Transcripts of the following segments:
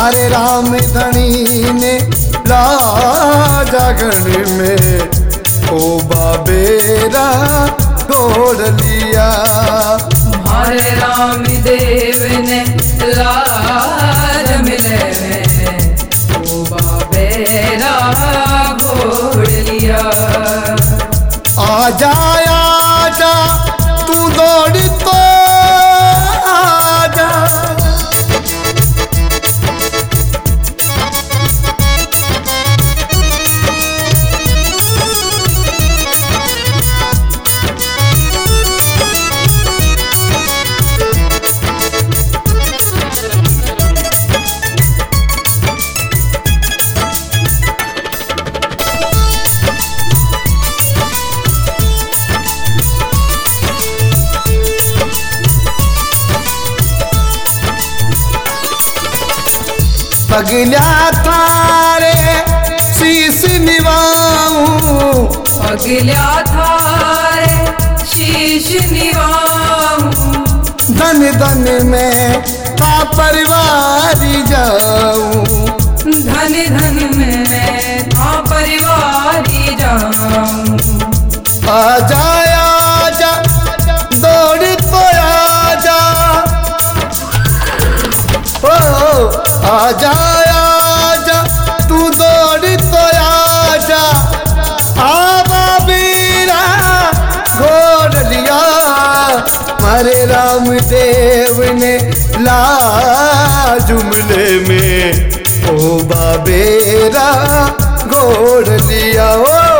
मारे राम धनी ने जागरण में ओ बाबेरा घोड़ लिया। मारे राम देव ने लाज मिले में ओ बाबेरा घोड़ लिया। आजा आजा तू दौड़ी तो आजा, पगल्या थारे शीश निवाऊं, पगल्या थारे शीश निवाऊं। धन धन में का परिवारी जाऊं, धन धन में मैं था परिवारी जाऊं। आजा आजा दौड़ तो आजा, ओ आजा आजा तू दौड़ तो आजा। बाबेरा घोड़ लिया मारे राम देव ने जुमले में ओ बाबेरा घोड़ लिया।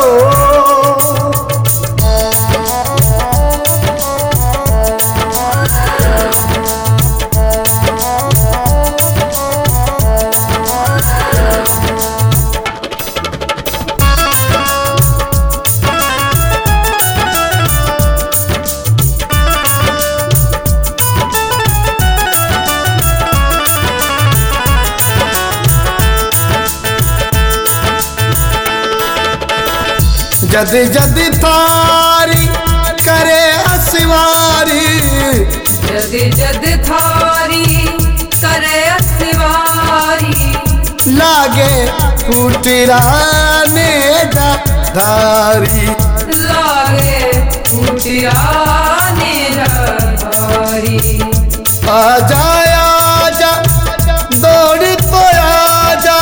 जद जद थारी करे असवारी, जद जद थारी करे असवारी। लागे कुटिराने जा धारी, लागे कुटिराने जा धारी। आजा आजा दौड़ तो आजा,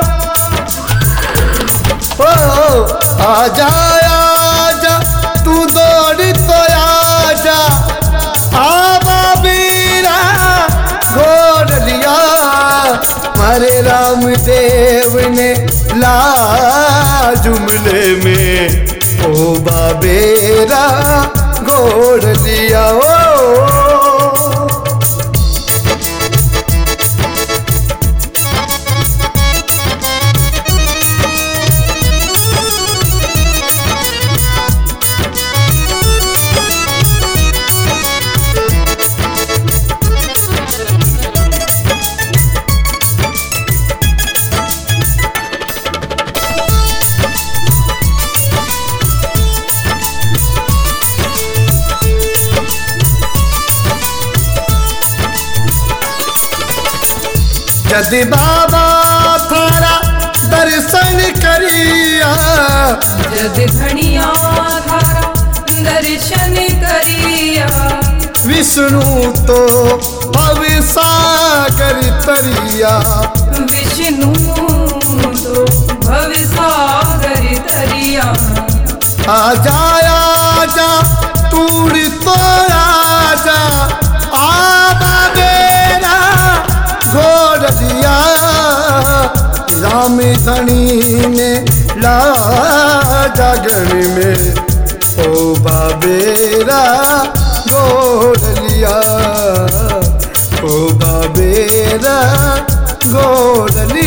ओ आजा आजा तू दौड़ तो आजा। बाबेरा घोड़ लिया मारे राम देव ने जुमले में ओ बाबेरा घोड़ लिया। यदि बाबा थारा दर्शन करिया, यदि धनिया थारा दर्शन करिया। विष्णु तो भवसागर तरिया, विष्णु तो भवसागर तरिया। आजा आजा तूड़ तो आजा। बाबेरा घोड़ लिया राम धनी ने जागरण में ओ बाबेरा घोड़ लिया, ओ बाबेरा घोड़ लिया।